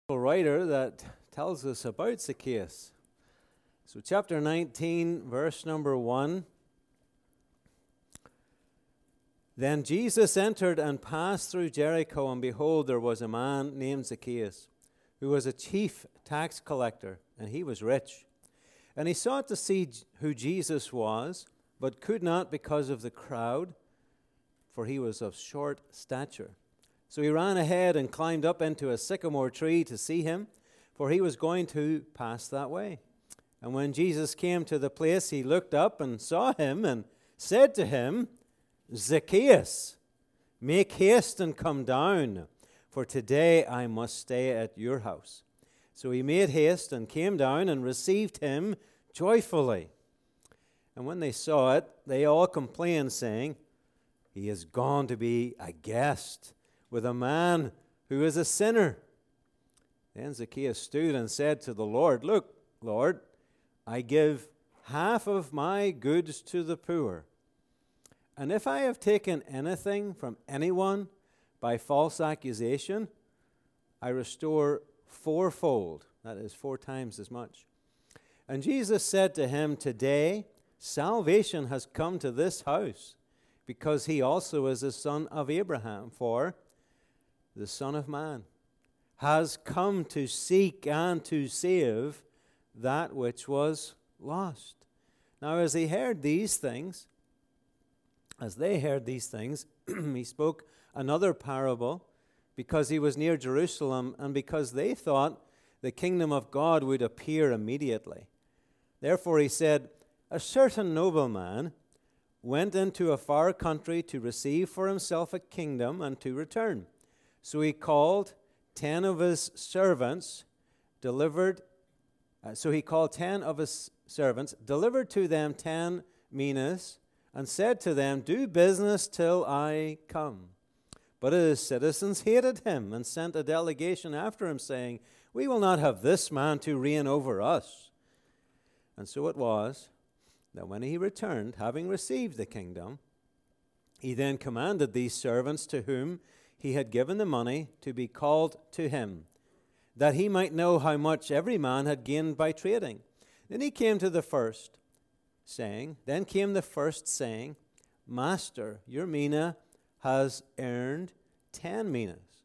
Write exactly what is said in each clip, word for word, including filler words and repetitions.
Writer that tells us about Zacchaeus. So chapter nineteen, verse number one. Then Jesus entered and passed through Jericho, and behold, there was a man named Zacchaeus, who was a chief tax collector, and he was rich. And he sought to see who Jesus was, but could not because of the crowd, for he was of short stature. So he ran ahead and climbed up into a sycamore tree to see him, for he was going to pass that way. And when Jesus came to the place, he looked up and saw him and said to him, Zacchaeus, make haste and come down, for today I must stay at your house. So he made haste and came down and received him joyfully. And when they saw it, they all complained, saying, He is gone to be a guest with a man who is a sinner. Then Zacchaeus stood and said to the Lord, Look, Lord, I give half of my goods to the poor. And if I have taken anything from anyone by false accusation, I restore fourfold. That is four times as much. And Jesus said to him, Today salvation has come to this house, because he also is a son of Abraham. For the Son of Man has come to seek and to save that which was lost. Now, as he heard these things, as they heard these things, he spoke another parable, because he was near Jerusalem and because they thought the kingdom of God would appear immediately. Therefore he said, A certain nobleman went into a far country to receive for himself a kingdom and to return. So he called ten of his servants, delivered, uh, so he called ten of his servants, delivered to them ten minas, and said to them, Do business till I come. But his citizens hated him and sent a delegation after him, saying, We will not have this man to reign over us. And so it was that when he returned, having received the kingdom, he then commanded these servants to whom he had given the money to be called to him, that he might know how much every man had gained by trading. Then he came to the first, saying, Then came the first, saying, Master, your mina has earned ten minas.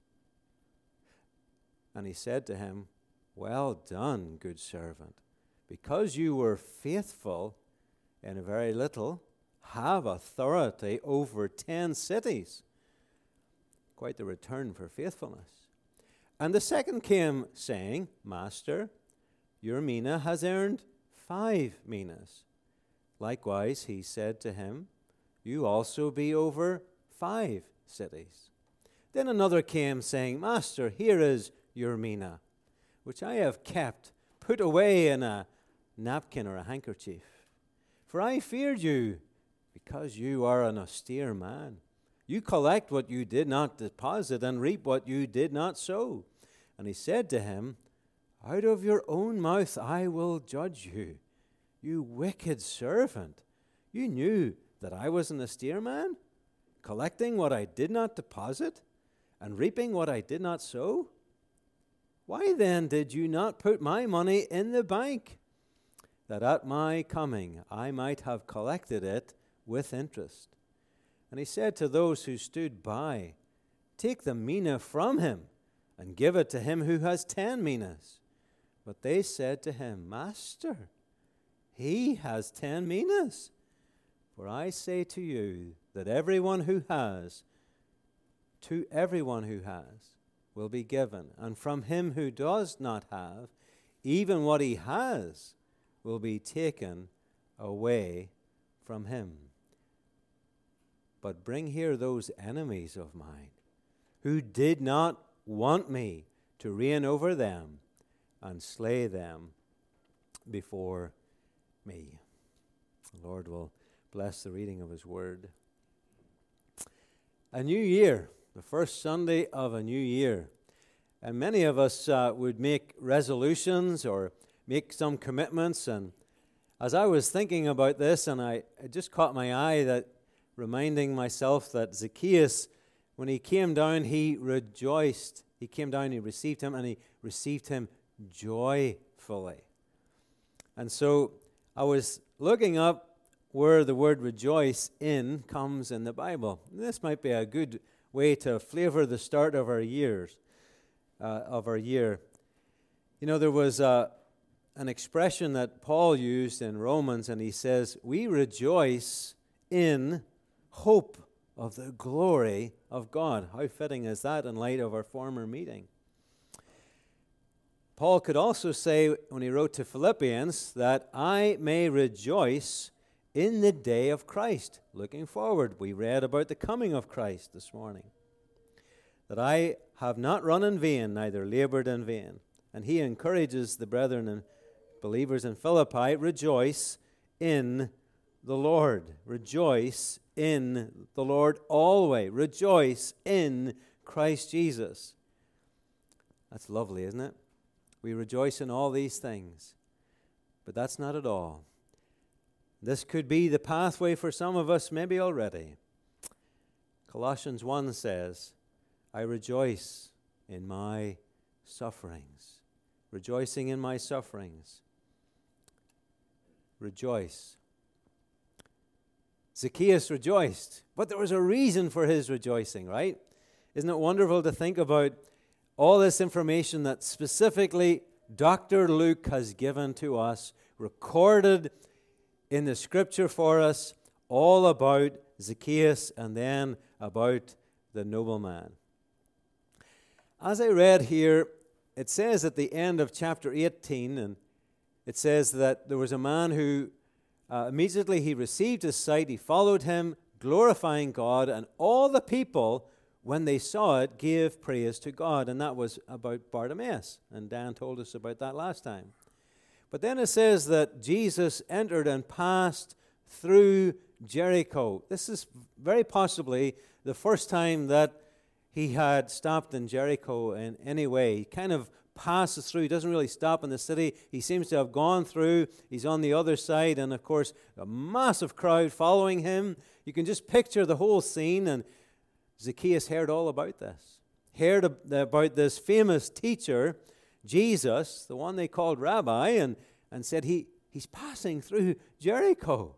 And he said to him, Well done, good servant, because you were faithful in a very little, have authority over ten cities. Quite the return for faithfulness. And the second came, saying, Master, your mina has earned five minas. Likewise, he said to him, You also be over five cities. Then another came, saying, Master, here is your mina, which I have kept, put away in a napkin or a handkerchief. For I feared you, because you are an austere man. You collect what you did not deposit, and reap what you did not sow. And he said to him, Out of your own mouth I will judge you, you wicked servant. You knew that I was an austere man, collecting what I did not deposit, and reaping what I did not sow. Why then did you not put my money in the bank, that at my coming I might have collected it with interest? And he said to those who stood by, Take the mina from him, and give it to him who has ten minas. But they said to him, Master, he has ten minas. For I say to you that everyone who has, to everyone who has, will be given, and from him who does not have, even what he has will be taken away from him. But bring here those enemies of mine, who did not want me to reign over them, and slay them before me. The Lord will bless the reading of his word. A new year, the first Sunday of a new year. And many of us uh, would make resolutions or make some commitments. And as I was thinking about this, and I it just caught my eye that reminding myself that Zacchaeus, when he came down, he rejoiced. He came down, he received him, and he received him joyfully. And so I was looking up where the word rejoice in comes in the Bible. This might be a good way to flavor the start of our years, uh, of our year. You know, there was uh, an expression that Paul used in Romans, and he says, we rejoice in hope of the glory of God. How fitting is that in light of our former meeting? Paul could also say, when he wrote to Philippians, that I may rejoice in the day of Christ. Looking forward, we read about the coming of Christ this morning. That I have not run in vain, neither labored in vain. And he encourages the brethren and believers in Philippi, rejoice in the Lord. Rejoice in the Lord always. Rejoice in Christ Jesus. That's lovely, isn't it? We rejoice in all these things. But that's not at all. This could be the pathway for some of us maybe already. Colossians one says, I rejoice in my sufferings. Rejoicing in my sufferings. Rejoice. Zacchaeus rejoiced, but there was a reason for his rejoicing, right? Isn't it wonderful to think about all this information that specifically Doctor Luke has given to us, recorded in the scripture for us, all about Zacchaeus and then about the nobleman. As I read here, it says at the end of chapter eighteen, and it says that there was a man who uh, immediately he received his sight, he followed him, glorifying God, and all the people, when they saw it, gave praise to God. And that was about Bartimaeus, and Dan told us about that last time. But then it says that Jesus entered and passed through Jericho. This is very possibly the first time that he had stopped in Jericho in any way. He kind of passes through. He doesn't really stop in the city. He seems to have gone through. He's on the other side, and of course, a massive crowd following him. You can just picture the whole scene, and Zacchaeus heard all about this. Heard about this famous teacher, Jesus, the one they called Rabbi, and, and said he, he's passing through Jericho.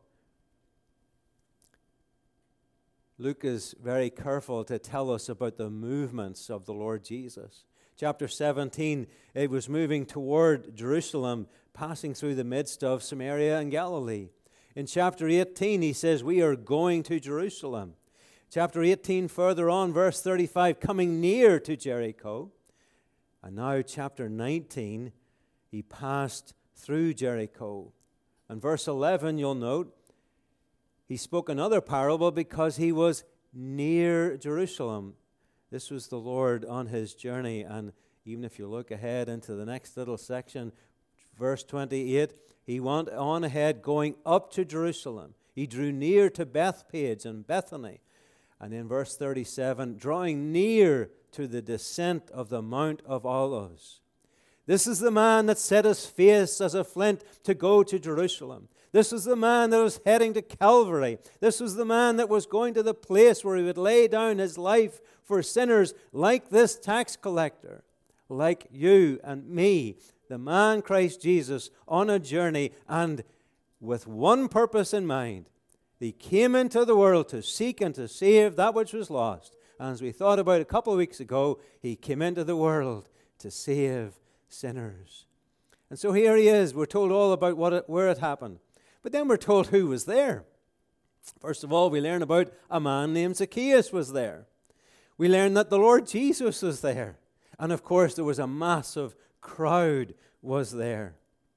Luke is very careful to tell us about the movements of the Lord Jesus. Chapter seventeen, it was moving toward Jerusalem, passing through the midst of Samaria and Galilee. In chapter eighteen, he says, we are going to Jerusalem. Chapter eighteen, further on, verse thirty-five, coming near to Jericho. And now chapter nineteen, he passed through Jericho. And verse eleven, you'll note, he spoke another parable because he was near Jerusalem. This was the Lord on his journey. And even if you look ahead into the next little section, verse twenty-eight, he went on ahead going up to Jerusalem. He drew near to Bethpage and Bethany. And in verse thirty-seven, drawing near to the descent of the Mount of Olives. This is the man that set his face as a flint to go to Jerusalem. This was the man that was heading to Calvary. This was the man that was going to the place where he would lay down his life for sinners like this tax collector, like you and me, the man Christ Jesus on a journey, and with one purpose in mind. He came into the world to seek and to save that which was lost. And as we thought about a couple of weeks ago, he came into the world to save sinners. And so here he is. We're told all about what it, where it happened. But then we're told who was there. First of all, we learn about a man named Zacchaeus was there. We learn that the Lord Jesus was there. And of course, there was a massive crowd was there.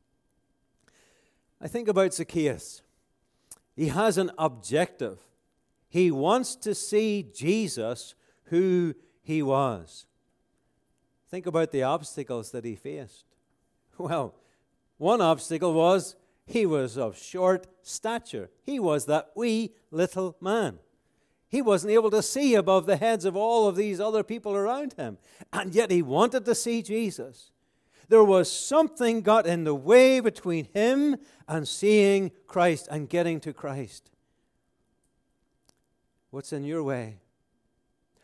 I think about Zacchaeus. He has an objective. He wants to see Jesus who he was. Think about the obstacles that he faced. Well, one obstacle was he was of short stature. He was that wee little man. He wasn't able to see above the heads of all of these other people around him. And yet he wanted to see Jesus. There was something got in the way between him and seeing Christ and getting to Christ. What's in your way?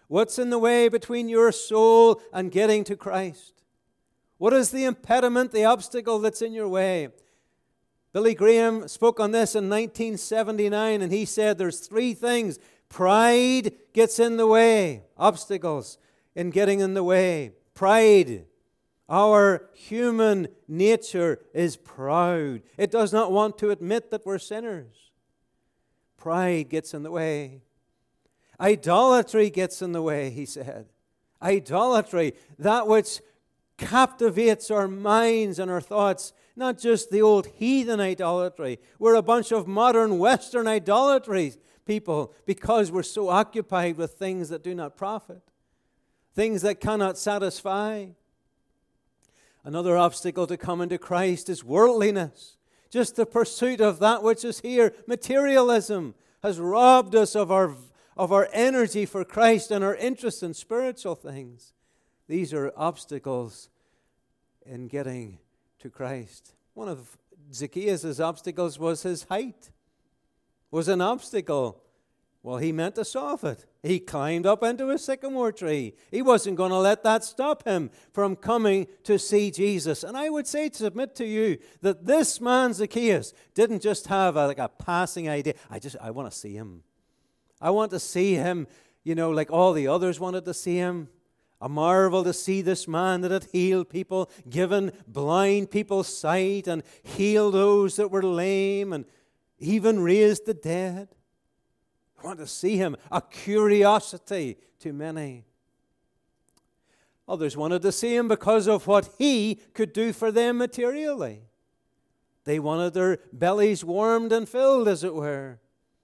What's in the way between your soul and getting to Christ? What is the impediment, the obstacle that's in your way? Billy Graham spoke on this in nineteen seventy-nine, and he said there's three things. Pride gets in the way. Obstacles in getting in the way. Pride. Our human nature is proud. It does not want to admit that we're sinners. Pride gets in the way. Idolatry gets in the way, he said. Idolatry, that which captivates our minds and our thoughts, not just the old heathen idolatry. We're a bunch of modern Western idolatry people because we're so occupied with things that do not profit, things that cannot satisfy. Another obstacle to coming to Christ is worldliness. Just the pursuit of that which is here. Materialism has robbed us of our, of our energy for Christ and our interest in spiritual things. These are obstacles in getting to Christ. One of Zacchaeus' obstacles was his height. Was an obstacle. Well, he meant to solve it. He climbed up into a sycamore tree. He wasn't going to let that stop him from coming to see Jesus. And I would say, to submit to you, that this man Zacchaeus didn't just have a, like a passing idea. I just, I want to see him. I want to see him, you know, like all the others wanted to see him. A marvel to see this man that had healed people, given blind people sight, and healed those that were lame, and even raised the dead. I want to see him, a curiosity to many. Others wanted to see him because of what he could do for them materially. They wanted their bellies warmed and filled, as it were.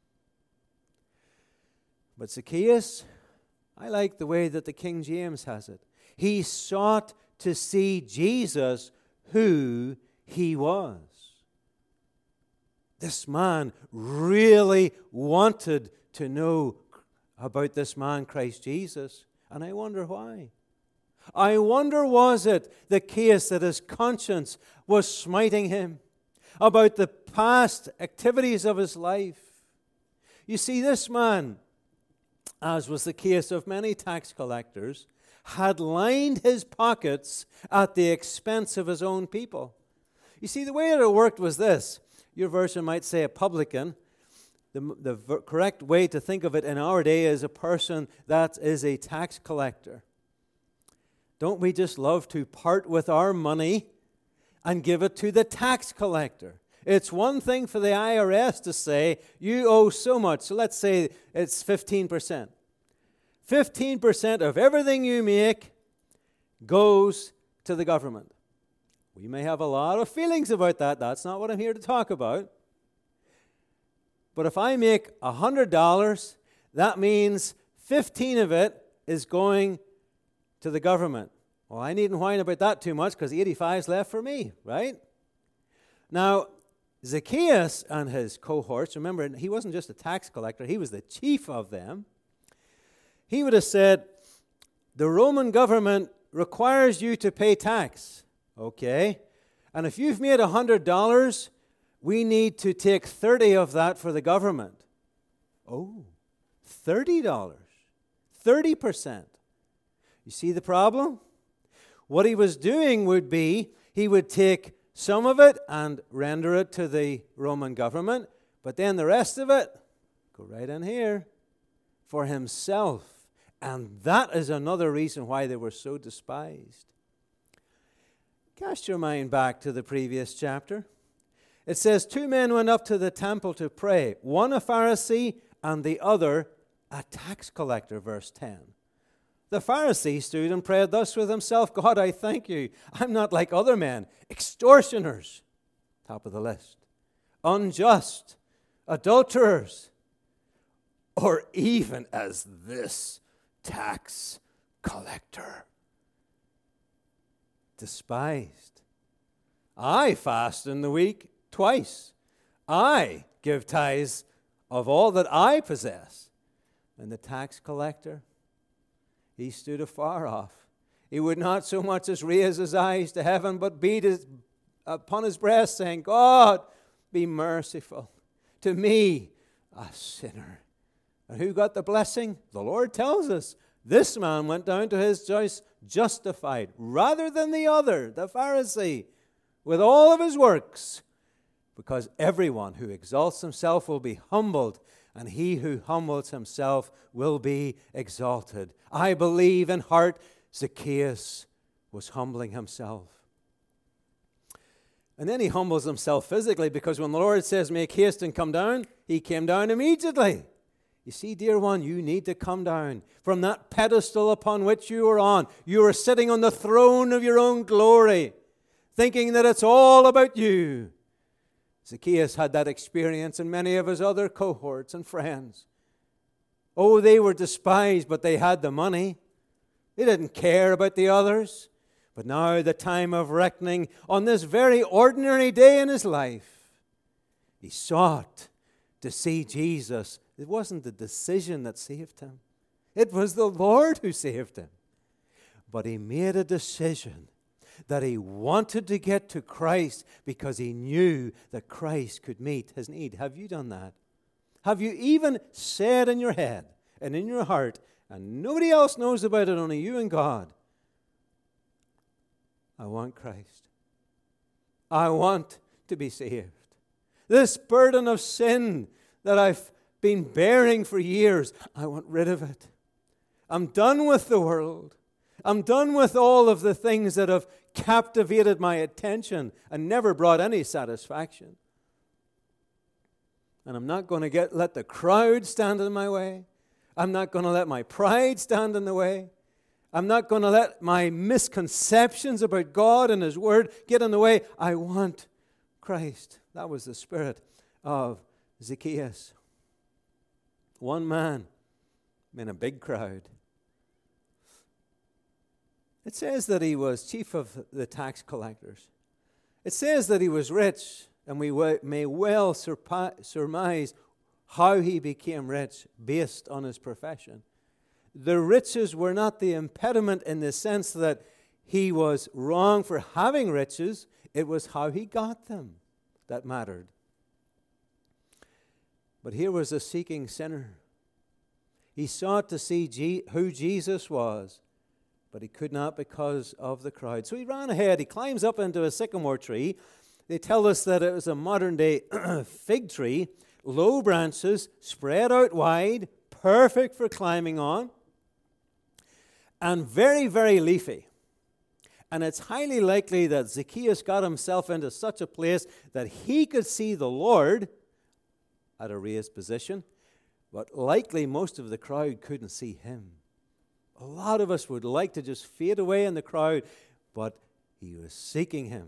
But Zacchaeus, I like the way that the King James has it. He sought to see Jesus, who he was. This man really wanted to know about this man, Christ Jesus. And I wonder why. I wonder, was it the case that his conscience was smiting him about the past activities of his life? You see, this man, as was the case of many tax collectors, had lined his pockets at the expense of his own people. You see, the way that it worked was this. Your version might say a publican. The, the ver- correct way to think of it in our day is a person that is a tax collector. Don't we just love to part with our money and give it to the tax collector? It's one thing for the I R S to say, you owe so much. So let's say it's fifteen percent. fifteen percent of everything you make goes to the government. We may have a lot of feelings about that. That's not what I'm here to talk about. But if I make one hundred dollars, that means fifteen of it is going to the government. Well, I needn't whine about that too much because eighty-five is left for me, right? Now, Zacchaeus and his cohorts, remember, he wasn't just a tax collector, he was the chief of them. He would have said, the Roman government requires you to pay tax, okay? And if you've made one hundred dollars, we need to take thirty of that for the government. Oh, thirty dollars, thirty percent. You see the problem? What he was doing would be, he would take some of it and render it to the Roman government, but then the rest of it, go right in here, for himself. And that is another reason why they were so despised. Cast your mind back to the previous chapter. It says, two men went up to the temple to pray, one a Pharisee and the other a tax collector, verse ten. The Pharisee stood and prayed thus with himself, God, I thank you. I'm not like other men, extortioners, top of the list, unjust, adulterers, or even as this tax collector. Despised. I fast in the week twice. I give tithes of all that I possess. And the tax collector, he stood afar off. He would not so much as raise his eyes to heaven, but beat his, upon his breast, saying, God, be merciful to me, a sinner. And who got the blessing? The Lord tells us, This man went down to his house justified, rather than the other, the Pharisee, with all of his works. Because everyone who exalts himself will be humbled, and he who humbles himself will be exalted. I believe in heart Zacchaeus was humbling himself. And then he humbles himself physically, because when the Lord says, make haste and come down, he came down immediately. You see, dear one, you need to come down from that pedestal upon which you are on. You are sitting on the throne of your own glory, thinking that it's all about you. Zacchaeus had that experience, and many of his other cohorts and friends. Oh, they were despised, but they had the money. They didn't care about the others. But now the time of reckoning, on this very ordinary day in his life, he sought to see Jesus. It wasn't the decision that saved him. It was the Lord who saved him. But he made a decision that he wanted to get to Christ because he knew that Christ could meet his need. Have you done that? Have you even said in your head and in your heart, and nobody else knows about it, only you and God, I want Christ. I want to be saved. This burden of sin that I've been bearing for years, I want rid of it. I'm done with the world. I'm done with all of the things that have captivated my attention and never brought any satisfaction. And I'm not going to get let the crowd stand in my way. I'm not going to let my pride stand in the way. I'm not going to let my misconceptions about God and His Word get in the way. I want Christ. That was the spirit of Zacchaeus. One man in a big crowd. It says that he was chief of the tax collectors. It says that he was rich, and we may well surmise how he became rich based on his profession. The riches were not the impediment in the sense that he was wrong for having riches. It was how he got them that mattered. But here was a seeking sinner. He sought to see G- who Jesus was, but he could not because of the crowd. So he ran ahead. He climbs up into a sycamore tree. They tell us that it was a modern-day fig tree, low branches, spread out wide, perfect for climbing on, and very, very leafy. And it's highly likely that Zacchaeus got himself into such a place that he could see the Lord at a raised position, but likely most of the crowd couldn't see him. A lot of us would like to just fade away in the crowd, but he was seeking him.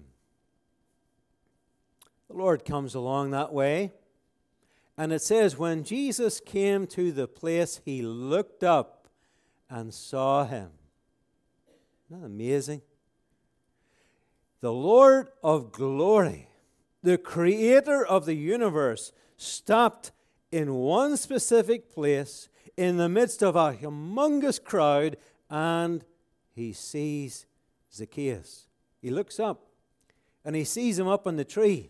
The Lord comes along that way, and it says, when Jesus came to the place, he looked up and saw him. Isn't that amazing? The Lord of glory, the creator of the universe, stopped in one specific place in the midst of a humongous crowd, and he sees Zacchaeus. He looks up, and he sees him up on the tree.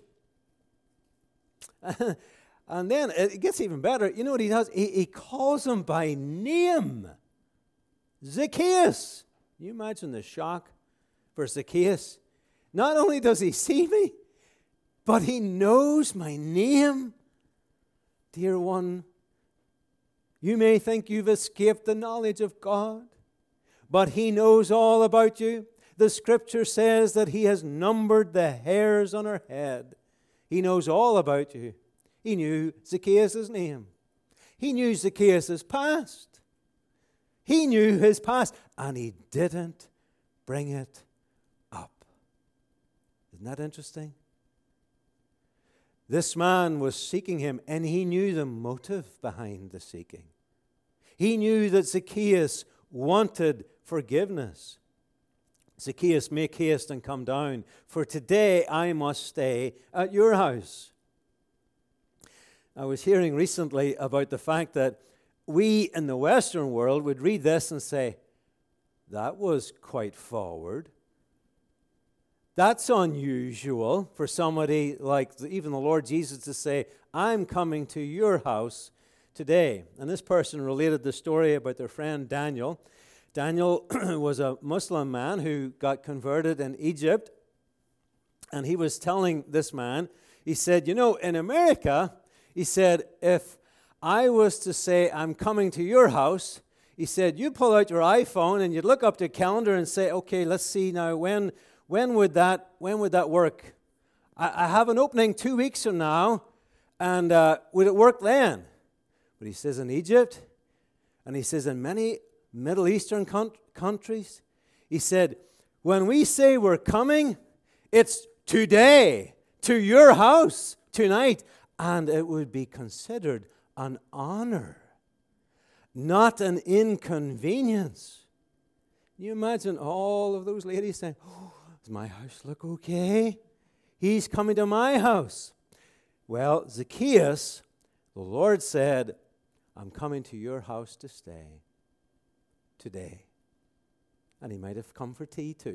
And then it gets even better. You know what he does? He, he calls him by name. Zacchaeus. Can you imagine the shock for Zacchaeus? Not only does he see me, but he knows my name. Dear one, you may think you've escaped the knowledge of God, but he knows all about you. The Scripture says that he has numbered the hairs on our head. He knows all about you. He knew Zacchaeus' name. He knew Zacchaeus' past. He knew his past, and he didn't bring it up. Isn't that interesting? This man was seeking him, and he knew the motive behind the seeking. He knew that Zacchaeus wanted forgiveness. Zacchaeus, make haste and come down, for today I must stay at your house. I was hearing recently about the fact that we in the Western world would read this and say, that was quite forward. That's unusual for somebody like even the Lord Jesus to say, I'm coming to your house today. And this person related the story about their friend Daniel. Daniel was a Muslim man who got converted in Egypt, and he was telling this man, he said, you know, in America, he said, if I was to say, I'm coming to your house, he said, you pull out your iPhone and you'd look up the calendar and say, okay, let's see now, when when would that when would that work? I, I have an opening two weeks from now, and uh, would it work then? But he says in Egypt, and he says in many Middle Eastern con- countries, he said, when we say we're coming, it's today, to your house, tonight, and it would be considered an honor, not an inconvenience. Can you imagine all of those ladies saying, oh, does my house look okay? He's coming to my house. Well, Zacchaeus, the Lord said, I'm coming to your house to stay today. And he might have come for tea too.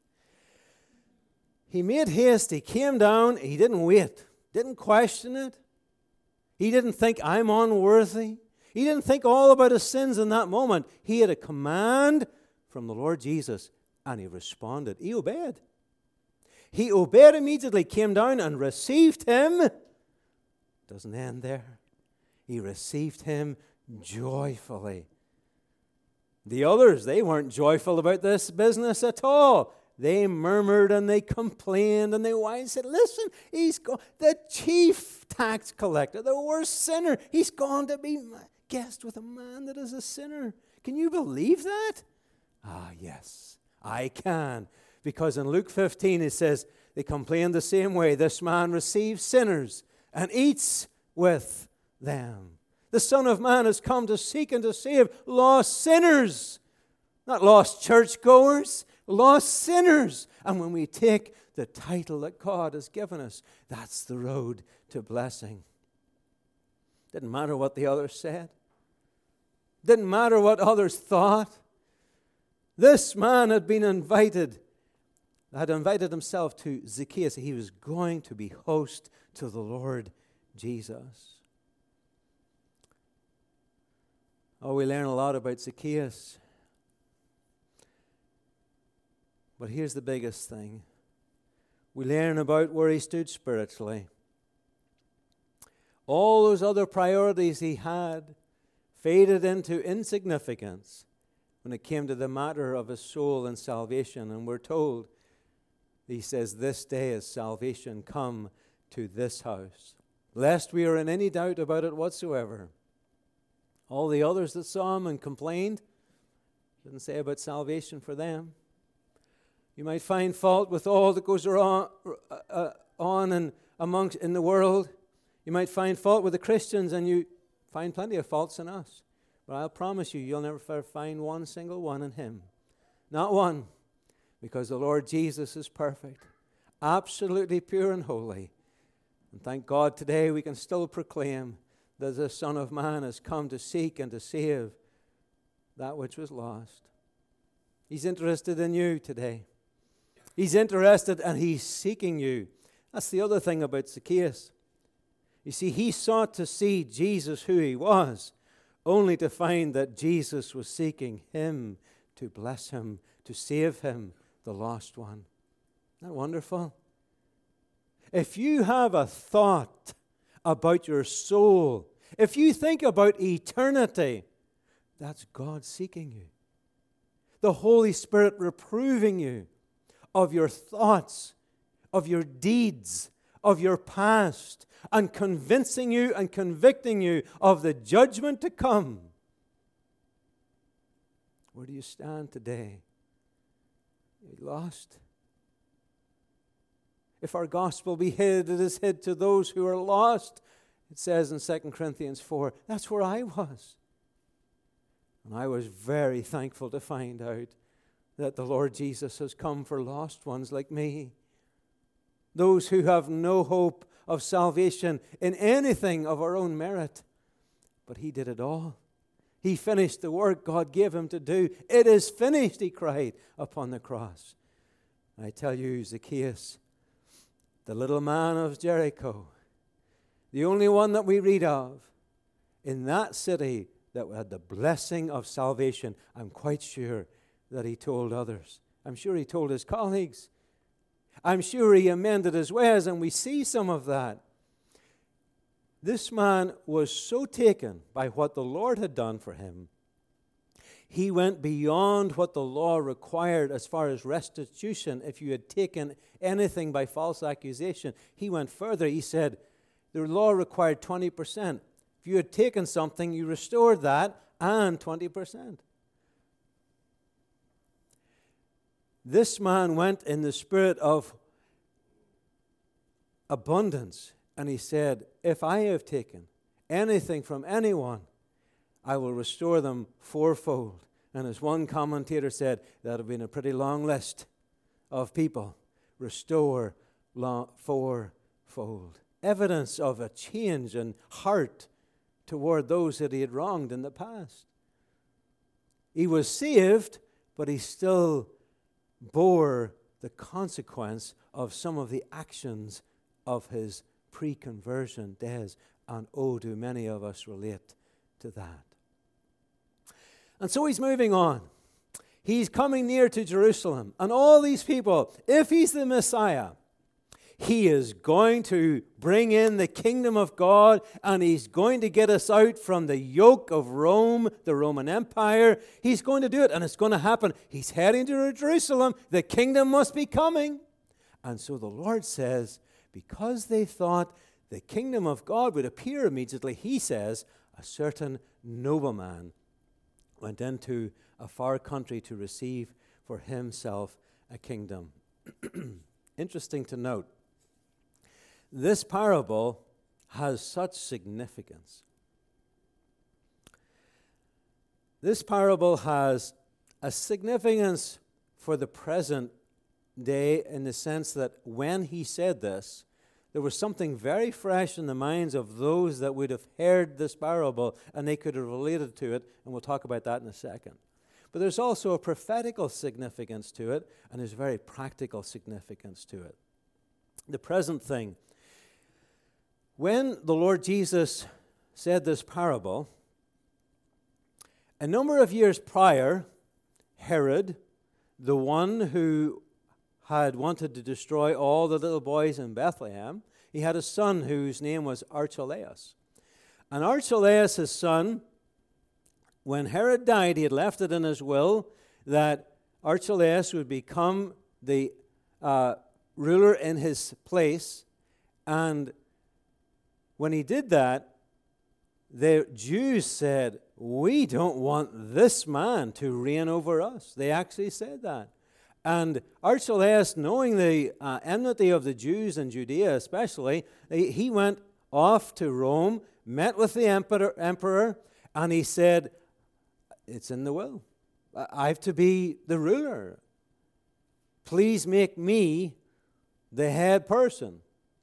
He made haste. He came down. He didn't wait. Didn't question it. He didn't think, I'm unworthy. He didn't think all about his sins in that moment. He had a command from the Lord Jesus, and he responded. He obeyed. He obeyed immediately, came down and received him. Doesn't end there. He received him joyfully. The others, they weren't joyful about this business at all. They murmured and they complained and they whined and said, listen, he's go- the chief tax collector, the worst sinner. He's gone to be guest with a man that is a sinner. Can you believe that? Ah, yes, I can. Because in Luke fifteen it says, they complained the same way. This man receives sinners and eats with them. The Son of Man has come to seek and to save lost sinners, not lost churchgoers. Lost sinners. And when we take the title that God has given us, that's the road to blessing. Didn't matter what the others said. Didn't matter what others thought. This man had been invited, had invited himself to Zacchaeus. He was going to be host to the Lord Jesus. Oh, we learn a lot about Zacchaeus. But here's the biggest thing. We learn about where he stood spiritually. All those other priorities he had faded into insignificance when it came to the matter of his soul and salvation. And we're told, he says, this day is salvation come to this house, lest we are in any doubt about it whatsoever. All the others that saw him and complained, didn't say about salvation for them. You might find fault with all that goes on, uh, on and amongst in the world. You might find fault with the Christians, and you find plenty of faults in us. But I'll promise you, you'll never find one single one in him. Not one. Because the Lord Jesus is perfect. Absolutely pure and holy. And thank God today we can still proclaim that the Son of Man has come to seek and to save that which was lost. He's interested in you today. He's interested and he's seeking you. That's the other thing about Zacchaeus. You see, he sought to see Jesus who he was, only to find that Jesus was seeking him to bless him, to save him, the lost one. Isn't that wonderful? If you have a thought about your soul, if you think about eternity, that's God seeking you. The Holy Spirit reproving you of your thoughts, of your deeds, of your past, and convincing you and convicting you of the judgment to come. Where do you stand today? Are you lost? If our gospel be hid, it is hid to those who are lost. It says in Second Corinthians four, that's where I was. And I was very thankful to find out that the Lord Jesus has come for lost ones like me. Those who have no hope of salvation in anything of our own merit. But he did it all. He finished the work God gave him to do. It is finished, he cried upon the cross. I tell you, Zacchaeus, the little man of Jericho, the only one that we read of, in that city that had the blessing of salvation. I'm quite sure that he told others. I'm sure he told his colleagues. I'm sure he amended his ways, and we see some of that. This man was so taken by what the Lord had done for him. He went beyond what the law required as far as restitution if you had taken anything by false accusation. He went further. He said the law required twenty percent. If you had taken something, you restored that and twenty percent. This man went in the spirit of abundance, and he said, if I have taken anything from anyone, I will restore them fourfold. And as one commentator said, that would have been a pretty long list of people. Restore long, fourfold. Evidence of a change in heart toward those that he had wronged in the past. He was saved, but he still bore the consequence of some of the actions of his pre-conversion days. And oh, do many of us relate to that. And so he's moving on. He's coming near to Jerusalem. And all these people, if he's the Messiah, he is going to bring in the kingdom of God, and he's going to get us out from the yoke of Rome, the Roman Empire. He's going to do it, and it's going to happen. He's heading to Jerusalem. The kingdom must be coming. And so the Lord says, because they thought the kingdom of God would appear immediately, he says, a certain nobleman went into a far country to receive for himself a kingdom. Interesting to note, this parable has such significance. This parable has a significance for the present day in the sense that when he said this, there was something very fresh in the minds of those that would have heard this parable, and they could have related to it, and we'll talk about that in a second. But there's also a prophetical significance to it, and there's very practical significance to it. The present thing. When the Lord Jesus said this parable, a number of years prior, Herod, the one who had wanted to destroy all the little boys in Bethlehem, he had a son whose name was Archelaus. And Archelaus, his son, when Herod died, he had left it in his will that Archelaus would become the uh, ruler in his place. And when he did that, the Jews said, we don't want this man to reign over us. They actually said that. And Archelaus, knowing the uh, enmity of the Jews in Judea especially, he, he went off to Rome, met with the emperor, emperor, and he said, it's in the will. I have to be the ruler. Please make me the head person.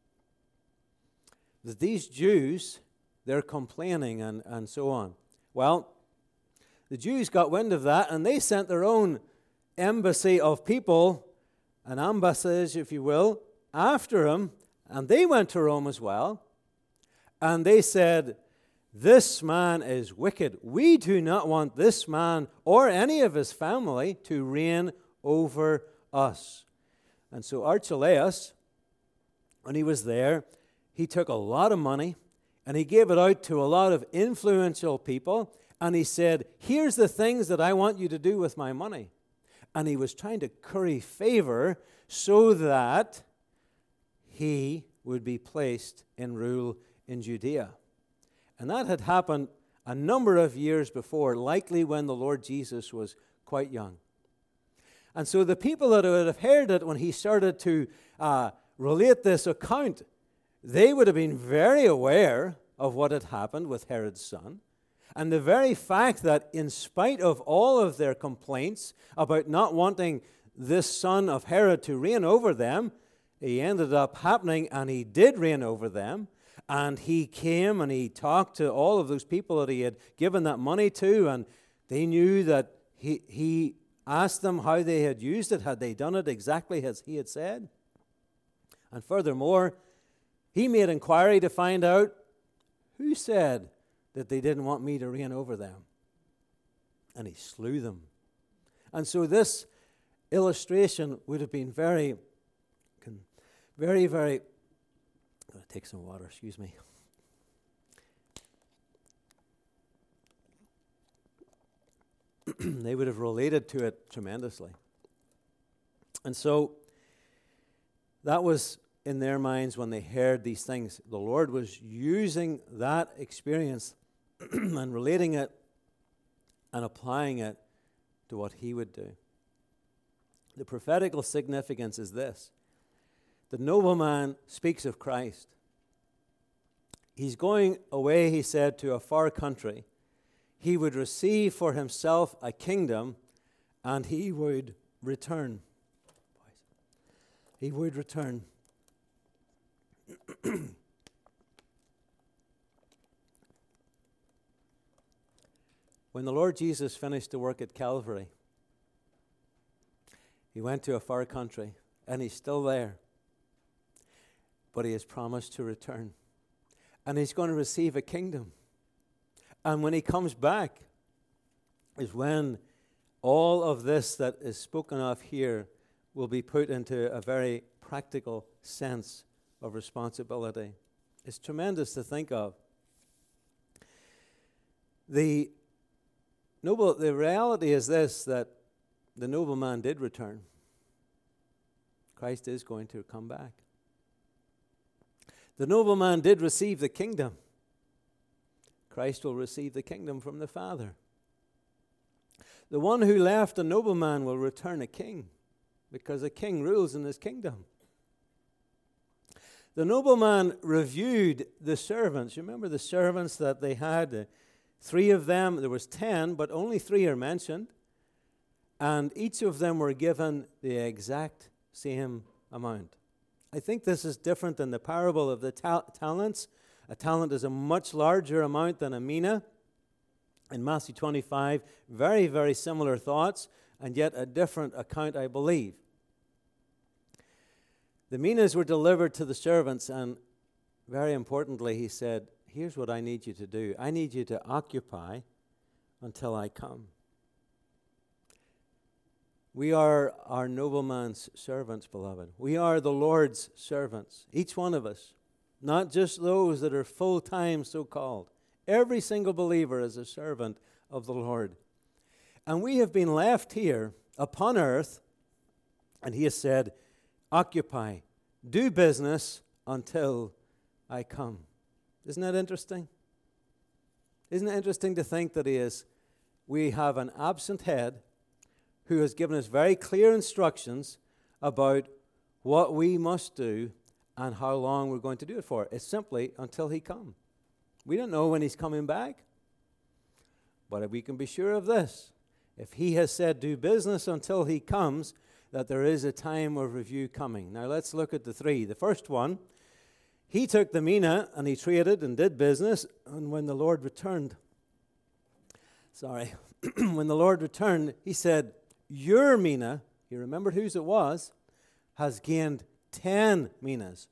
That these Jews, they're complaining and, and so on. Well, the Jews got wind of that, and they sent their own embassy of people, an ambassage, if you will, after him, and they went to Rome as well, and they said, this man is wicked. We do not want this man or any of his family to reign over us. And so Archelaus, when he was there, he took a lot of money, and he gave it out to a lot of influential people, and he said, here's the things that I want you to do with my money. And he was trying to curry favor so that he would be placed in rule in Judea. And that had happened a number of years before, likely when the Lord Jesus was quite young. And so the people that would have heard it when he started to uh, relate this account, they would have been very aware of what had happened with Herod's son. And the very fact that in spite of all of their complaints about not wanting this son of Herod to reign over them, he ended up happening, and he did reign over them. And he came and he talked to all of those people that he had given that money to, and they knew that he, he asked them how they had used it. Had they done it exactly as he had said? And furthermore, he made inquiry to find out who said that they didn't want me to reign over them. And he slew them. And so this illustration would have been very, very, very, I'm going to take some water, excuse me. They would have related to it tremendously. And so that was in their minds when they heard these things. The Lord was using that experience and relating it and applying it to what he would do. The prophetical significance is this. The nobleman speaks of Christ. He's going away, he said, to a far country. He would receive for himself a kingdom, and he would return. He would return. When the Lord Jesus finished the work at Calvary, he went to a far country, and he's still there. But he has promised to return. And he's going to receive a kingdom. And when he comes back is when all of this that is spoken of here will be put into a very practical sense of responsibility. It's tremendous to think of. The noble, the reality is this, that the nobleman did return. Christ is going to come back. The nobleman did receive the kingdom. Christ will receive the kingdom from the Father. The one who left a nobleman will return a king, because a king rules in his kingdom. The nobleman reviewed the servants. You remember the servants that they had? Uh, three of them, there was ten, but only three are mentioned. And each of them were given the exact same amount. I think this is different than the parable of the ta- talents. A talent is a much larger amount than a mina. In Matthew twenty-five, very, very similar thoughts, and yet a different account, I believe. The minas were delivered to the servants, and very importantly, he said, here's what I need you to do. I need you to occupy until I come. We are our nobleman's servants, beloved. We are the Lord's servants, each one of us, not just those that are full-time so-called. Every single believer is a servant of the Lord. And we have been left here upon earth, and he has said, occupy, do business until I come. Isn't that interesting? Isn't it interesting to think that he is, we have an absent head who has given us very clear instructions about what we must do and how long we're going to do it for. It's simply until he comes. We don't know when he's coming back, but we can be sure of this. If he has said do business until he comes, that there is a time of review coming. Now let's look at the three. The first one, he took the mina and he traded and did business, and when the Lord returned, sorry, when the Lord returned, he said, your mina, he remembered whose it was, has gained ten minas.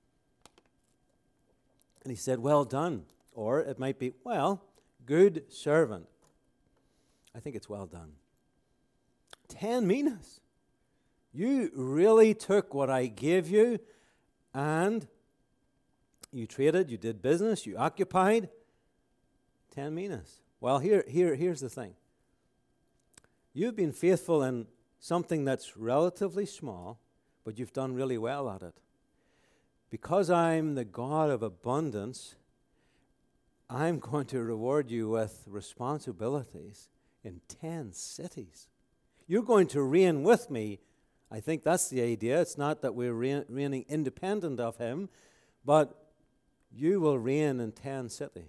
And he said, well done. Or it might be, well, good servant. I think it's well done. Ten minas. You really took what I gave you and you traded, you did business, you occupied. Ten minas. Well, here, here, here's the thing. You've been faithful in something that's relatively small, but you've done really well at it. Because I'm the God of abundance, I'm going to reward you with responsibilities in ten cities. You're going to reign with me. I think that's the idea. It's not that we're reign, reigning independent of him, but you will reign in ten cities.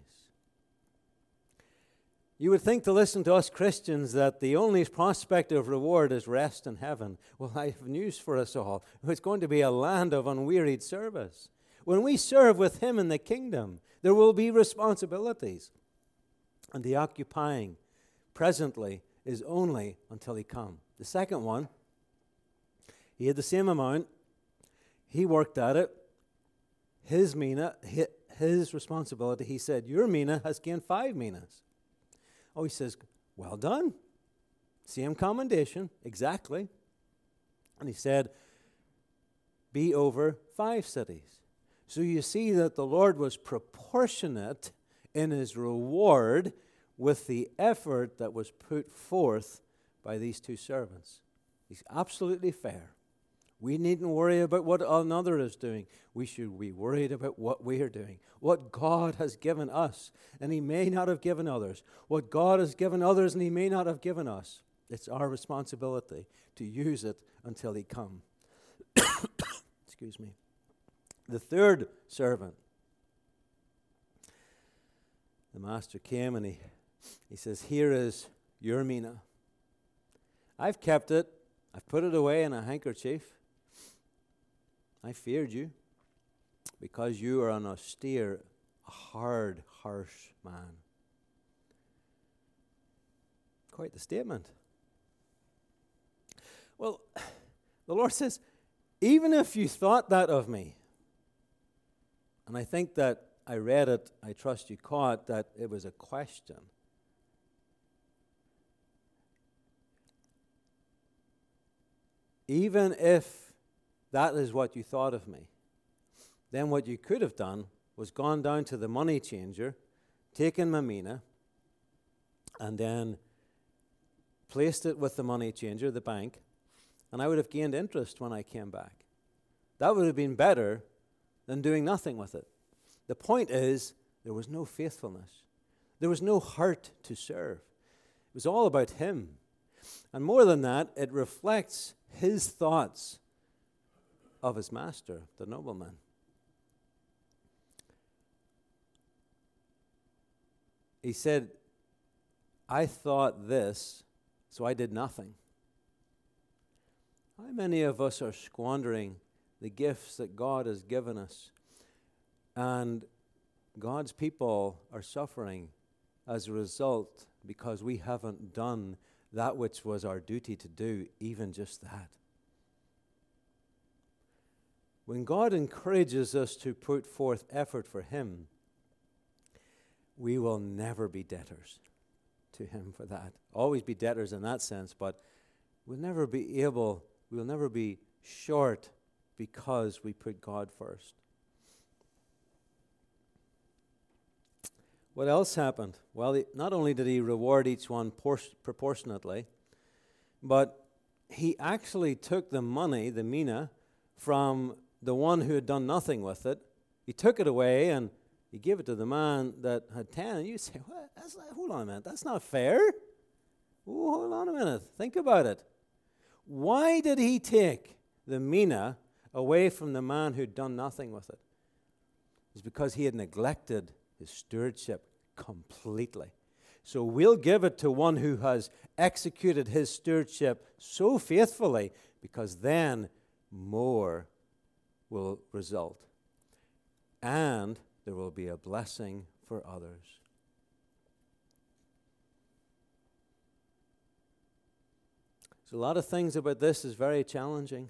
You would think to listen to us Christians that the only prospect of reward is rest in heaven. Well, I have news for us all. It's going to be a land of unwearied service. When we serve with him in the kingdom, there will be responsibilities. And the occupying presently is only until he comes. The second one, he had the same amount. He worked at it. His mina, his responsibility, he said, your mina has gained five minas. Oh, he says, well done. Same commendation, exactly. And he said, be over five cities. So you see that the Lord was proportionate in his reward with the effort that was put forth by these two servants. He's absolutely fair. We needn't worry about what another is doing. We should be worried about what we are doing, what God has given us, and he may not have given others. What God has given others, and he may not have given us. It's our responsibility to use it until he comes. Excuse me. The third servant, the master came and he, he says, here is your mina. I've kept it. I've put it away in a handkerchief. I feared you because you are an austere, hard, harsh man. Quite the statement. Well, the Lord says, even if you thought that of me, and I think that I read it, I trust you caught, that it was a question. Even if that is what you thought of me, then what you could have done was gone down to the money changer, taken my mina, and then placed it with the money changer, the bank, and I would have gained interest when I came back. That would have been better than doing nothing with it. The point is, there was no faithfulness. There was no heart to serve. It was all about him. And more than that, it reflects his thoughts of his master, the nobleman. He said, I thought this, so I did nothing. How many of us are squandering the gifts that God has given us? And God's people are suffering as a result because we haven't done that which was our duty to do, even just that. When God encourages us to put forth effort for him, we will never be debtors to him for that. Always be debtors in that sense, but we'll never be able, we'll never be short because we put God first. What else happened? Well, he, not only did he reward each one por- proportionately, but he actually took the money, the mina, from the one who had done nothing with it. He took it away and he gave it to the man that had ten. And you say, what? That's not, hold on a minute, that's not fair. Ooh, hold on a minute, think about it. Why did he take the mina away from the man who'd done nothing with it? It's because he had neglected his stewardship completely. So we'll give it to one who has executed his stewardship so faithfully, because then more will result. And there will be a blessing for others. So a lot of things about this is very challenging.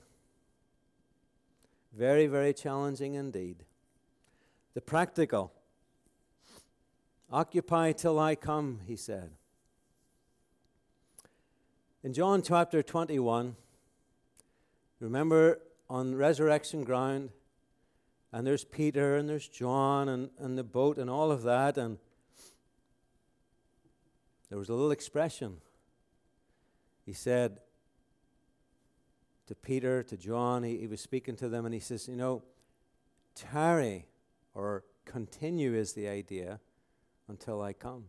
Very, very challenging indeed. The practical. Occupy till I come, he said. In John chapter twenty-one, remember on resurrection ground, and there's Peter and there's John and, and the boat and all of that, and there was a little expression. He said to Peter, to John, he, he was speaking to them, and he says, you know, tarry or continue is the idea until I come.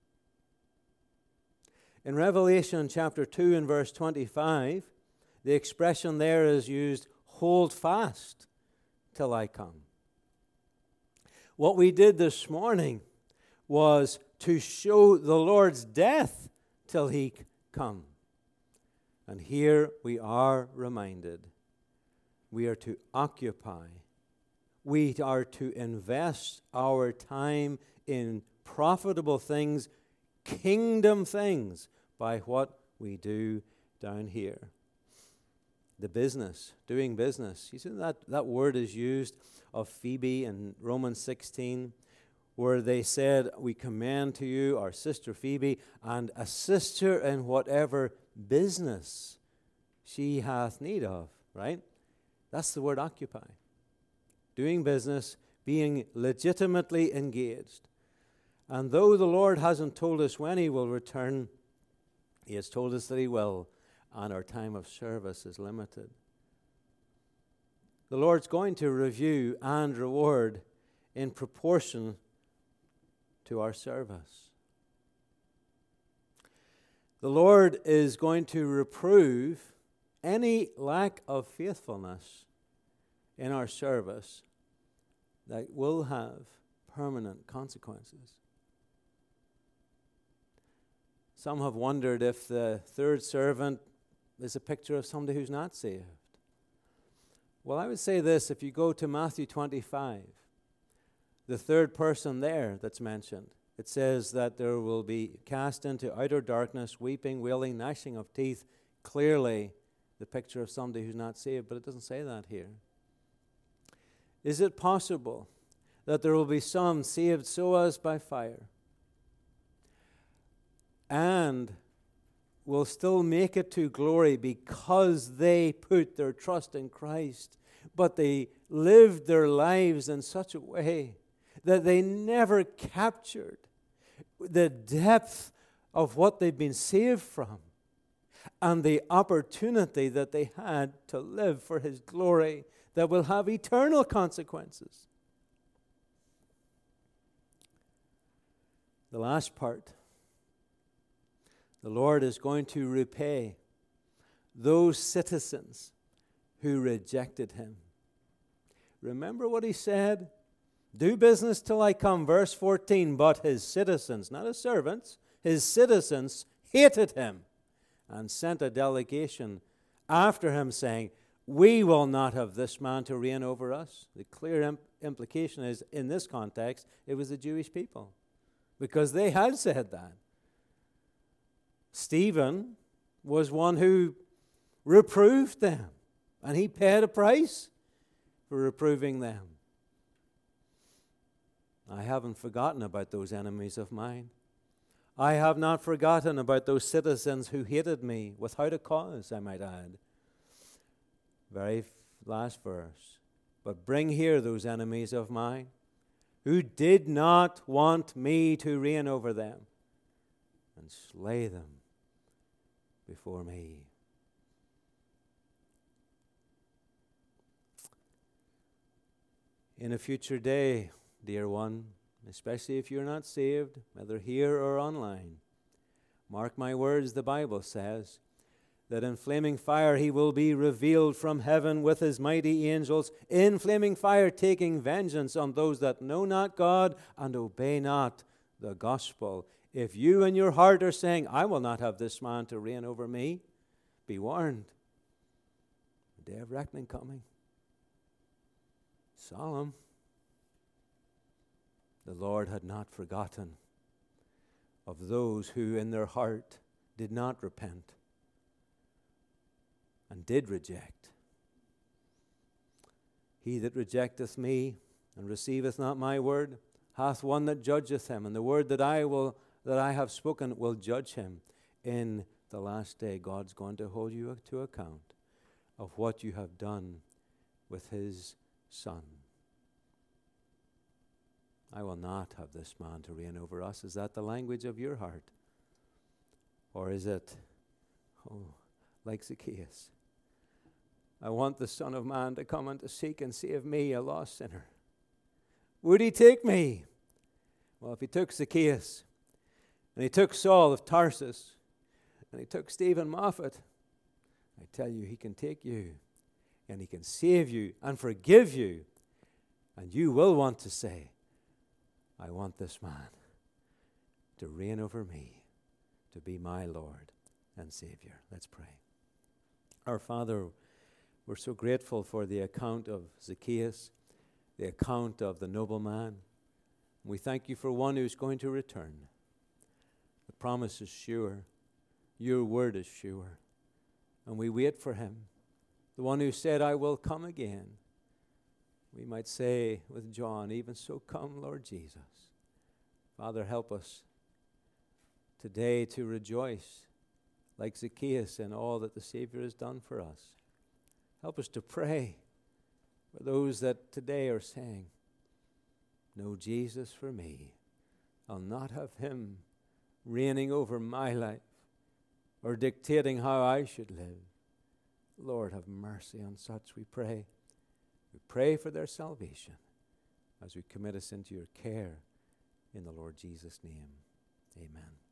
In Revelation chapter two and verse twenty-five, the expression there is used, hold fast till I come. What we did this morning was to show the Lord's death till he come. And here we are reminded we are to occupy. We are to invest our time in profitable things, kingdom things, by what we do down here. the business, doing business. You see that, that word is used of Phoebe in Romans sixteen, where they said, we commend to you our sister Phoebe, and assist her in whatever business she hath need of, right? That's the word occupy. Doing business, being legitimately engaged. And though the Lord hasn't told us when he will return, he has told us that he will, and our time of service is limited. The Lord's going to review and reward in proportion to our service. The Lord is going to reprove any lack of faithfulness in our service that will have permanent consequences. Some have wondered if the third servant is a picture of somebody who's not saved. Well, I would say this: if you go to Matthew twenty-five, the third person there that's mentioned, it says that there will be cast into outer darkness, weeping, wailing, gnashing of teeth. Clearly the picture of somebody who's not saved, but it doesn't say that here. Is it possible that there will be some saved so as by fire and will still make it to glory because they put their trust in Christ, but they lived their lives in such a way that they never captured the depth of what they've been saved from and the opportunity that they had to live for his glory that will have eternal consequences? The last part, the Lord is going to repay those citizens who rejected him. Remember what he said? Do business till I come, verse fourteen. But his citizens, not his servants, his citizens hated him and sent a delegation after him saying, we will not have this man to reign over us. The clear imp- implication is, in this context, it was the Jewish people, because they had said that. Stephen was one who reproved them, and he paid a price for reproving them. I haven't forgotten about those enemies of mine. I have not forgotten about those citizens who hated me without a cause, I might add. Very last verse. But bring here those enemies of mine who did not want me to reign over them, and slay them before me. In a future day, dear one, especially if you're not saved, whether here or online, mark my words, the Bible says that in flaming fire he will be revealed from heaven with his mighty angels, in flaming fire taking vengeance on those that know not God and obey not the gospel. If you in your heart are saying, I will not have this man to reign over me, be warned. The day of reckoning coming. Solemn. The Lord had not forgotten of those who in their heart did not repent and did reject. He that rejecteth me and receiveth not my word hath one that judgeth him, and the word that I will that I have spoken will judge him. In the last day, God's going to hold you to account of what you have done with his Son. I will not have this man to reign over us. Is that the language of your heart? Or is it, oh, like Zacchaeus? I want the Son of Man to come and to seek and save me, a lost sinner. Would he take me? Well, if he took Zacchaeus, and he took Saul of Tarsus, and he took Stephen Moffat, I tell you, he can take you, and he can save you and forgive you, and you will want to say, I want this man to reign over me, to be my Lord and Savior. Let's pray. Our Father, we're so grateful for the account of Zacchaeus, the account of the nobleman. We thank you for one who's going to return. The promise is sure. Your word is sure. And we wait for him. the one who said, I will come again. We might say with John, even so come, Lord Jesus. Father, help us today to rejoice like Zacchaeus in all that the Savior has done for us. Help us to pray for those that today are saying, no Jesus for me. I'll not have him reigning over my life or dictating how I should live. Lord, have mercy on such, we pray. We pray for their salvation as we commit us into your care in the Lord Jesus' name. Amen.